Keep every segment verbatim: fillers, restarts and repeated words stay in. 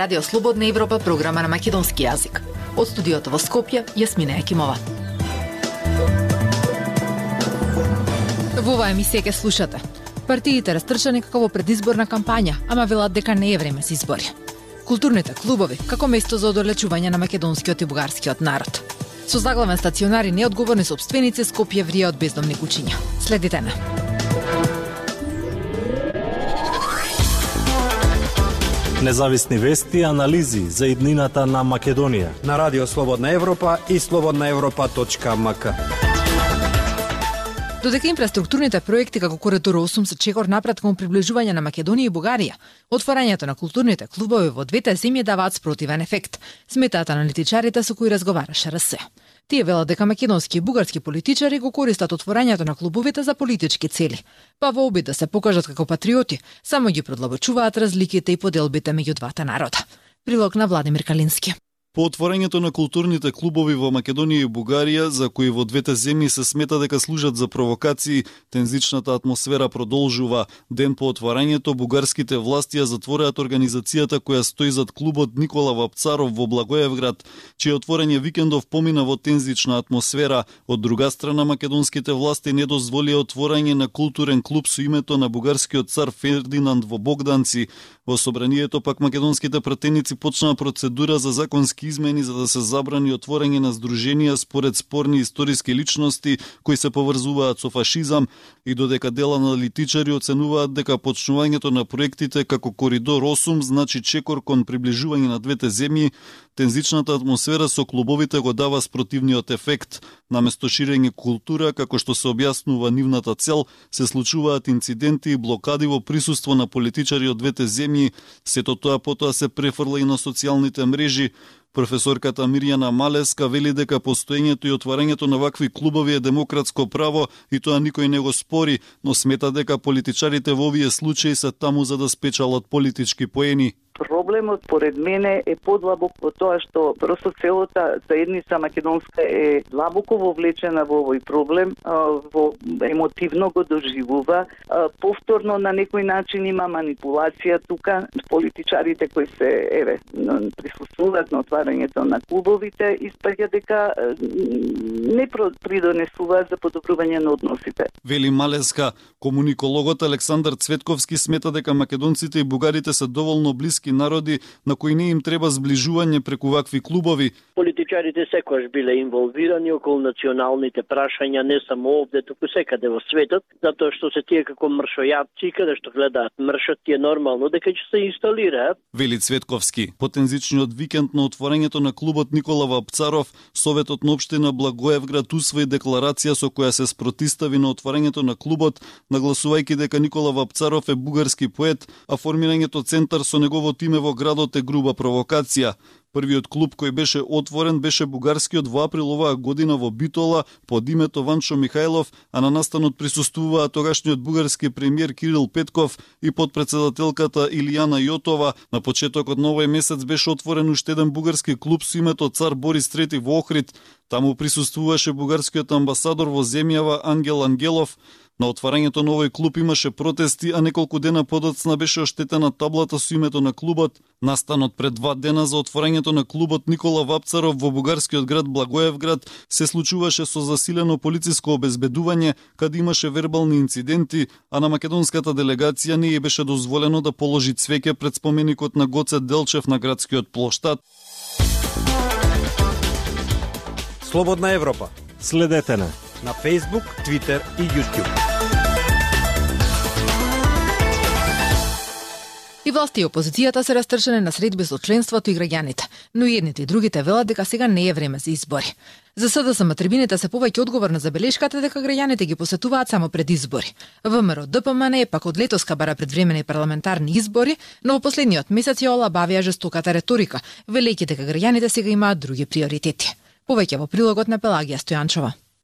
Радио Слободна Европа, програма на македонски јазик. Од студиото во Скопје, Јасмина Екимова. Во оваа емисија ќе слушате: партиите растрчани како во предизборна кампања, ама велат дека не е време за избори. Културните клубови како место за одолечување на македонскиот и бугарскиот народ. Со заглавен стационари неодговорни сопственици Скопје врие од бездомни кучиња. Следите на. Независни вести и анализи за иднината на Македонија на Радио Слободна Европа и слободна европа точка ем ка. Додека инфраструктурните проекти како Коридор осум се чекор напред кон приближување на Македонија и Бугарија, отворањето на културните клубови во двете земји даваат спротивен ефект, сметаат аналитичарите со кои разговараше ар ес. Тие велат дека македонски и бугарски политичари го користат отворањето на клубовите за политички цели, па во обид да се покажат како патриоти, само ги продлабочуваат разликите и поделбите меѓу двата народа. Прилог на Владимир Калински. По отворањето на културните клубови во Македонија и Бугарија, за кои во двете земји се смета дека служат за провокации, тензичната атмосфера продолжува. Ден по отворањето, бугарските власти ја затвореат организацијата која стои зад клубот Никола Вапцаров во Благоевград, чие отворање викендов помина во тензична атмосфера. Од друга страна, македонските власти не дозволија отворање на културен клуб со името на бугарскиот цар Фердинанд во Богданци. Во собранието пак македонските пратеници почнаа процедура за законски измени за да се забрани отворање на здруженија според спорни историски личности кои се поврзуваат со фашизам, и додека дел аналитичари оценуваат дека почнувањето на проектите како Коридор осум значи чекор кон приближување на двете земји, тензичната атмосфера со клубовите го дава спротивниот ефект. Наместо ширење култура, како што се објаснува нивната цел, се случуваат инциденти и блокади во присуство на политичари од двете земји. Сето тоа потоа се префрла и на социјалните мрежи. Професорката Мирјана Малеска вели дека постоењето и отварањето на вакви клубови е демократско право и тоа никој не го спори, но смета дека политичарите во овие случаи се таму за да спечалат политички поени. Проблемот, поред мене, е подлабок во тоа што просто целата заедница македонска е длабоко вовлечена во овој проблем, во емотивно го доживува. Повторно на некој начин има манипулација тука. Политичарите кои се еве присуствуваат на отварањето на клубовите испаѓа дека не придонесуваат за подобрување на односите. Вели Малеска. Комуникологот Александар Цветковски смета дека македонците и бугарите се доволно блиски народи на кои не им треба зближување преку вакви клубови. Политичарите секогаш биле инволвирани околу националните прашања, не само овде, туку секаде во светот, затоа што се тие како мршојапци, каде што гледаат мршот, е нормално дека ќе се инсталираат. Вели Цветковски. По тензичниот викенд на отворањето на клубот Никола Вапцаров, Советот на општина Благоевград усвои декларација со која се спротистави на отворањето на клубот, нагласувајќи дека Никола Вапцаров е бугарски поет, а формирањето центар со неговото име во градот е груба провокација. Првиот клуб кој беше отворен беше бугарскиот во април оваа година во Битола под името Ванчо Михајлов, а на настанот присуствуваа тогашниот бугарски премиер Кирил Петков и подпредседателката Илијана Јотова. На почетокот на овој месец беше отворен уште еден бугарски клуб со името Цар Борис трети во Охрид. Таму присуствуваше бугарскиот амбасадор во земјава Ангел Ангелов. На отварањето на овој клуб имаше протести, а неколку дена подоцна беше оштетена таблата со името на клубот. Настанот пред два дена за отварањето на клубот Никола Вапцаров во бугарскиот град Благоевград се случуваше со засилено полициско обезбедување, каде имаше вербални инциденти, а на македонската делегација не ја беше дозволено да положи цвеќе пред споменикот на Гоце Делчев на градскиот плоштад. Слободна Европа. Следете на на Facebook, Twitter и YouTube. И власти и опозицијата се растрчани на средби со членството и граѓаните, но и едните и другите велат дека сега не е време за избори. За СДСМ трибините се повеќе одговор на забелешката дека граѓаните ги посетуваат само пред избори. ВМРО ДПМН е пак од летоска бара предвремени парламентарни избори, но во последниот месец ја олабавија жестоката реторика, велејќи дека граѓаните сега имаат други приоритети. Повеќе во прилогот на Пелагија Стојанчова.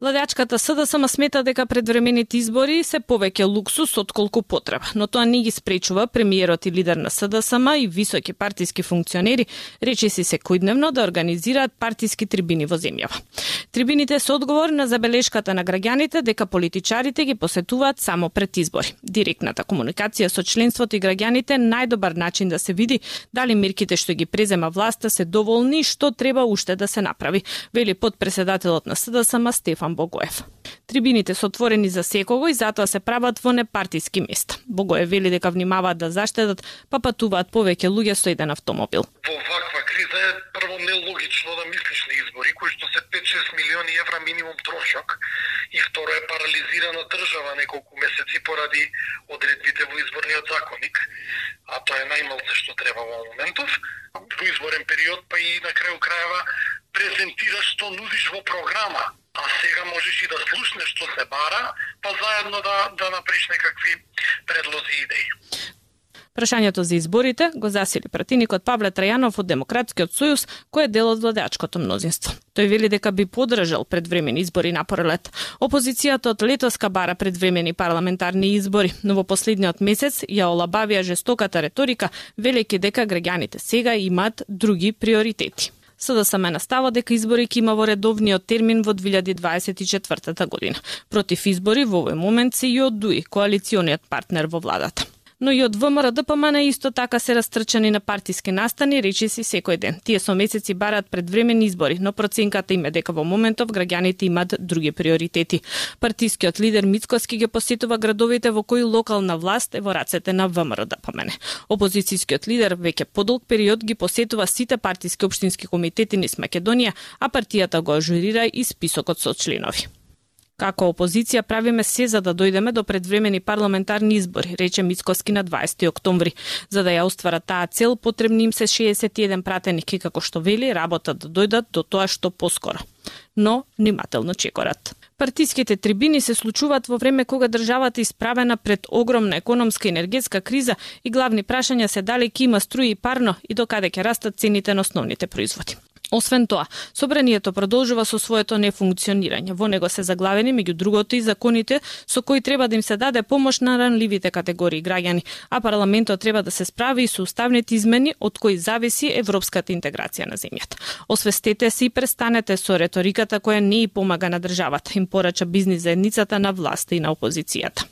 Владеачката СДСМ смета дека предвремените избори се повеќе луксус отколку потреба, но тоа не ги спречува премиерот и лидер на СДСМ и високи партиски функционери речиси секојдневно да организираат партиски трибини во земјава. Трибините се одговор на забелешката на граѓаните дека политичарите ги посетуваат само пред избори. Директната комуникација со членството и граѓаните најдобар начин да се види дали мерките што ги презема власта се доволни и што треба уште да се направи, вели потпредседателот на СДСМ Стефан Богоев. Трибините се отворени за секого и затоа се прават во непартиски места. Богоев вели дека внимаваат да заштедат, па патуваат повеќе луѓе со еден автомобил. Во ваква криза е прво нелогично да мислиш на избори кои што се пет-шест милиони евра минимум трошок и второ е парализирана држава неколку месеци поради одредбите во изборниот законник, а тоа е најмалце што треба во моментов. Во изборен период па и на крају крајава презентираш што нудиш во програма, а сега можеш и да слушнеш што се бара, па заедно да да направиш некакви предлози и идеи. Прашањето за изборите го засили пратеникот Павле Трајанов од Демократскиот сојуз, кој е дел од владеачкото мнозинство. Тој вели дека би поддржал предвремени избори на пролет. Опозицијата од летоска бара предвремени парламентарни избори, но во последниот месец ја олабавија жестоката реторика, велејќи дека граѓаните сега имаат други приоритети. СДСМ настава дека избори ќе има во редовниот термин во две илјади дваесет и четвртата година. Против избори во овој момент се и од ДУИ, коалициониот партнер во владата. Но и од ВМРО-ДПМН исто така се растрчани на партиски настани, речиси секој ден. Тие со месеци бараат предвремени избори, но проценката им е дека во моментов граѓаните имаат други приоритети. Партискиот лидер Мицкоски ги посетува градовите во кои локална власт е во рацете на ВМРО-ДПМН. Опозицијскиот лидер веќе подолг период ги посетува сите партиски општински комитети низ Македонија, а партијата го ажурира и списокот со членови. Како опозиција правиме се за да дојдеме до предвремени парламентарни избори, рече Мицкоски на дваесети октомври. За да ја остварат таа цел, потребни им се шеесет и еден пратеник и како што вели, работат да дојдат до тоа што поскоро. Но внимателно чекорат. Партиските трибини се случуваат во време кога државата е исправена пред огромна економска и енергетска криза и главни прашања се дали ќе има струја и парно и докаде ќе растат цените на основните производи. Освен тоа, собранието продолжува со своето нефункционирање. Во него се заглавени меѓу другото и законите со кои треба да им се даде помош на ранливите категории граѓани, а парламентот треба да се справи и со уставните измени од кои зависи европската интеграција на земјата. Освестете се и престанете со реториката која не и помага на државата, им порача бизнис заедницата на власта и на опозицијата.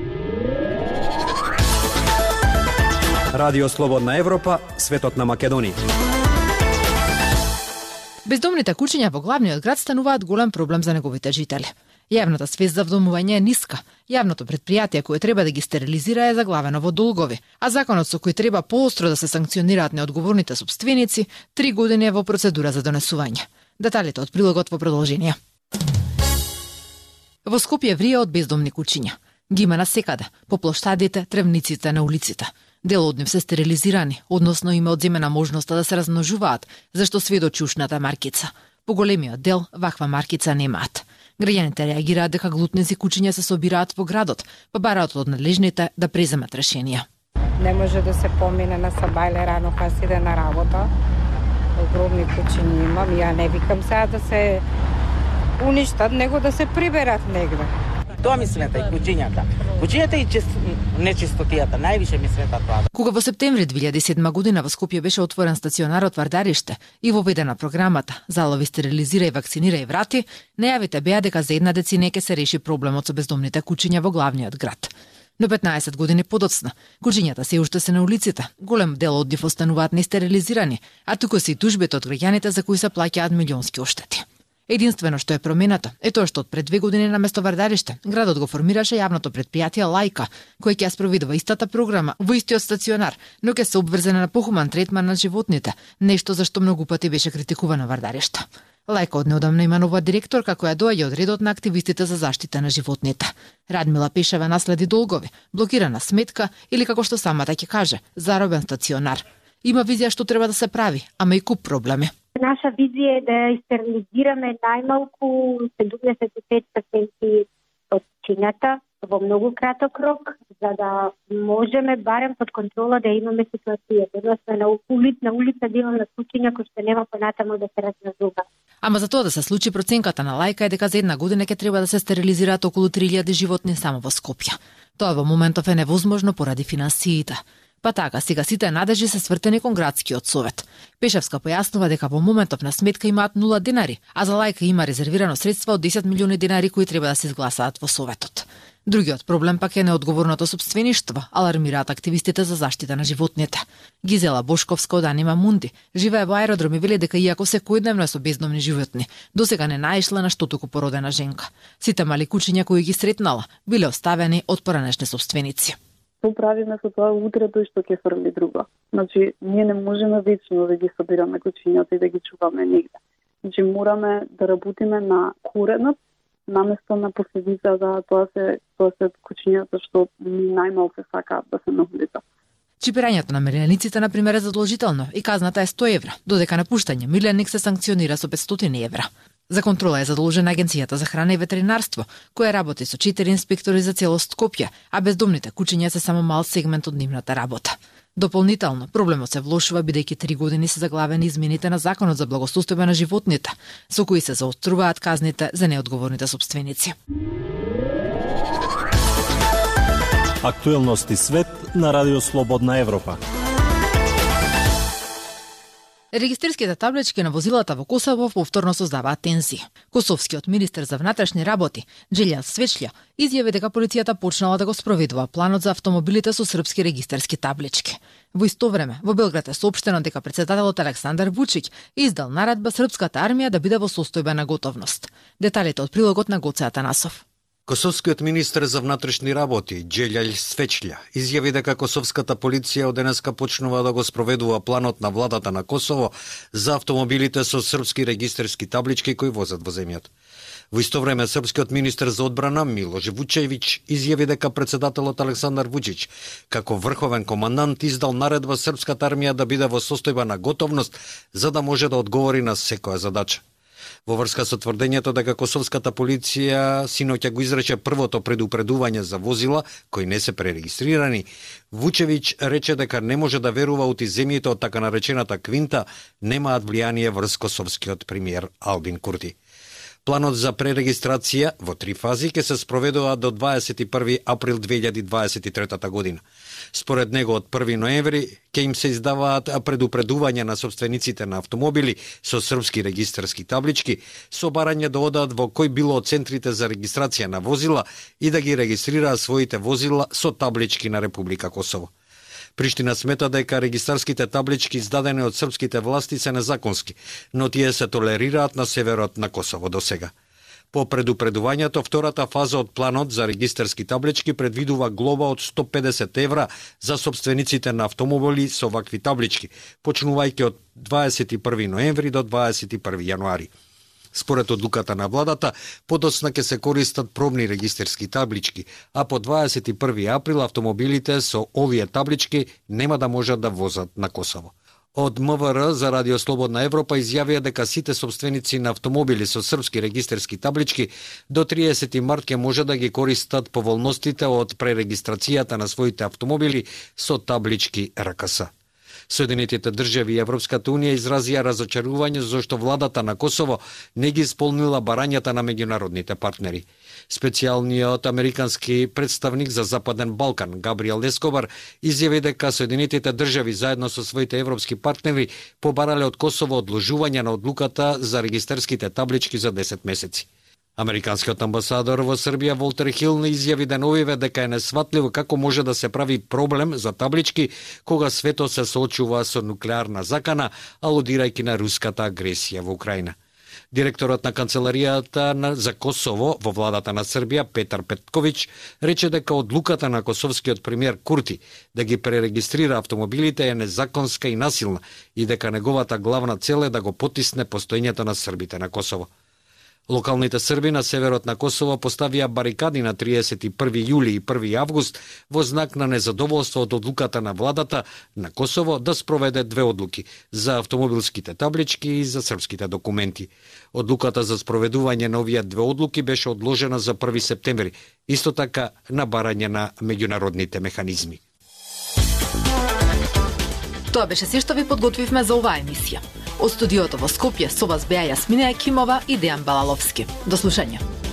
Радио Слободна Европа, светот на Македонија. Бездомните куќиња во главниот град стануваат голем проблем за неговите жители. Јавната свест за вдомување е ниска. Јавното предпријатие кое треба да ги стерилизира е заглавено во долгови, а законот со кој треба поостро да се санкционираат неодговорните сопственици, три години е во процедура за донесување. Деталите од прилогот во продолжение. Во Скопје врие од бездомни куќиња. Ги има насекаде, по плоштадите, тревниците, на улиците. Дел од нив се стерилизирани, односно им е одземена можноста да се размножуваат, зашто сведочи ушната маркица. Поголемиот дел ваква маркица немаат. Граѓаните реагираат дека глутници куќиња се собираат во градот, па бараат од надлежните да преземат решенија. Не може да се помине на сабајле рано кога се иде на работа. Огромни куќиња имам, ја не викам сега да се уништат, него да се приберат негде. Тоа ми смета и куќињата. Куќињата и чист... нечистотијата, највише ми смета тоа. Кога во септември две илјади и седма година во Скопје беше отворен стационарот Вардарище и воведена програмата Залови стерилизира и вакцинира и врати, најавите беа дека за една децина ќе се реши проблемот со бездомните куќиња во главниот град. Но петнаесет години подоцна, куќињата се уште се на улиците. Голем дел од нив остануваат нестерилизирани, а туку се и тужбите од граѓаните за кои се плаќаат милионски оштети. Единствено што е променато е тоа што од пред две години на место Вардарище, градот го формираше јавното предпријатие Лајка, кој ќе ја спроведува истата програма во истиот стационар, но ќе се обврзана на похуман третман на животните, нешто за што многу пати беше критикувано Вардарище. Лајка однеодамна има нова директорка која доаѓа од редот на активистите за заштита на животните. Радмила Пешева наследи долгови, блокирана сметка или како што самата ќе каже, заробен стационар. Има визија што треба да се прави, ама и куп проблеми. Наша визија е да стерилизираме најмалку седумдесет и пет проценти од куќињата во многу краток рок, за да можеме барем под контрола да имаме ситуација. Односно на улица, на улица да имаме куќиња кои што нема понатаму да се размножуваат. Ама за тоа да се случи, проценката на лајка е дека за една година ќе треба да се стерилизираат околу три илјади животни само во Скопје. Тоа во моментов е невозможно поради финансиите. Па така, сега сите надежи се свртени кон градскиот совет. Пешевска појаснува дека во моментов на сметка имаат нула денари, а за лајка има резервирано средства од десет милиони денари кои треба да се изгласаат во советот. Другиот проблем пак е неодговорното сопствеништво, алармираат активистите за заштита на животните. Гизела Бошковска од Анима Мунди живее во аеродром и вели дека иако секојдневно е со бездомни животни, досега не наишла на што туку породена женка. Сите мали кучиња кои ги сретнала биле оставени од поранешни сопственици. Што правиме со тоа утре тој што ќе фрли друго? Значи, ние не можеме вечно да ги собираме кучињата и да ги чуваме негде. Значи, мораме да работиме на коренот, наместо на последица, за тоа се тоа се кучињата што најмал се сакаат да се нагледа. Чипирањето на милениците, например, е задолжително и казната е сто евра, додека напуштање миленик се санкционира со петстотини евра. За контрола е задолжена Агенцијата за храна и ветеринарство, која работи со четири инспектори за целост Скопје, а бездомните кучиња се само мал сегмент од нивната работа. Дополнително, проблемот се влошува бидејќи три години се заглавени измените на Законот за благосостојба на животните, со кои се заоструваат казните за неодговорните сопственици. Актуелности свет на Радио Слободна Европа. Регистерските таблички на возилата во Косово повторно создаваат тензии. Косовскиот министер за внатрешни работи, Џелјал Свечља, изјави дека полицијата почнала да го спроведува планот за автомобилите со српски регистерски таблички. Во исто време, во Белград е соопштено дека претседателот Александар Вучиќ издал наредба српската армија да биде во состојбена готовност. Деталите од прилогот на Гоце Атанасов. Косовскиот министер за внатрешни работи, Џелјал Свечља, изјави дека косовската полиција од денеска почнува да го спроведува планот на владата на Косово за автомобилите со српски регистерски таблички кои возат во земјата. Во исто време, српскиот министер за одбрана Милош Вучевиќ изјави дека претседателот Александар Вучиќ, како врховен командант, издал наредба српската армија да биде во состојба на готовност за да може да одговори на секоја задача. Во врска со тврдењето дека косовската полиција синоќа го изрече првото предупредување за возила кои не се пререгистрирани, Вучевиќ рече дека не може да верува ути земјите од така наречената квинта немаат влијание врз косовскиот премиер Албин Курти. Планот за пререгистрација во три фази ќе се спроведува до дваесет и први април две илјади дваесет и трета година. Според него од први ноември ќе им се издаваат предупредувања на собствениците на автомобили со српски регистерски таблички со барање да одат во кој било од центрите за регистрација на возила и да ги регистрираат своите возила со таблички на Република Косово. Приштина смета дека регистарските таблички издадени од српските власти се незаконски, но тие се толерираат на северот на Косово досега. По предупредувањето, втората фаза од планот за регистерски таблички предвидува глоба од сто педесет евра за собствениците на автомобили со вакви таблички, почнувајќи од дваесет и први ноември до дваесет и први јануари. Според одлуката на владата, подоцна ќе се користат пробни регистерски таблички, а по дваесет и први април автомобилите со овие таблички нема да можат да возат на Косово. Од МВР за Радио Слободна Европа изјавија дека сите собственици на автомобили со српски регистерски таблички до триесети март ќе може да ги користат поволностите од пререгистрацијата на своите автомобили со таблички РКС. Соединетите држави и Европската унија изразија разочарување зашто владата на Косово не ги исполнила барањата на меѓународните партнери. Специјалниот американски представник за Западен Балкан, Габриел Ескобар, изјави дека Соединетите држави заедно со своите европски партнери побарале од Косово одложување на одлуката за регистерските таблички за десет месеци. Американскиот амбасадор во Србија Волтер Хил не изјави деновиве дека е несватливо како може да се прави проблем за таблички кога светот се соочува со нуклеарна закана, алудирајќи на руската агресија во Украина. Директорот на Канцеларијата за Косово во владата на Србија, Петар Петковиќ, рече дека одлуката на косовскиот премиер Курти да ги пререгистрира автомобилите е незаконска и насилна и дека неговата главна цел е да го потисне постоењето на србите на Косово. Локалните срби на северот на Косово поставија барикади на триесет и први јули и први август во знак на незадоволство од одлуката на владата на Косово да спроведе две одлуки за автомобилските таблички и за српските документи. Одлуката за спроведување на овие две одлуки беше одложена за први септември, исто така на барање на меѓународните механизми. Тоа беше се што ви подготвивме за оваа емисија. Од студиото во Скопје со вас беа Јасмина Екимова и Дејан Балаловски. До слушање.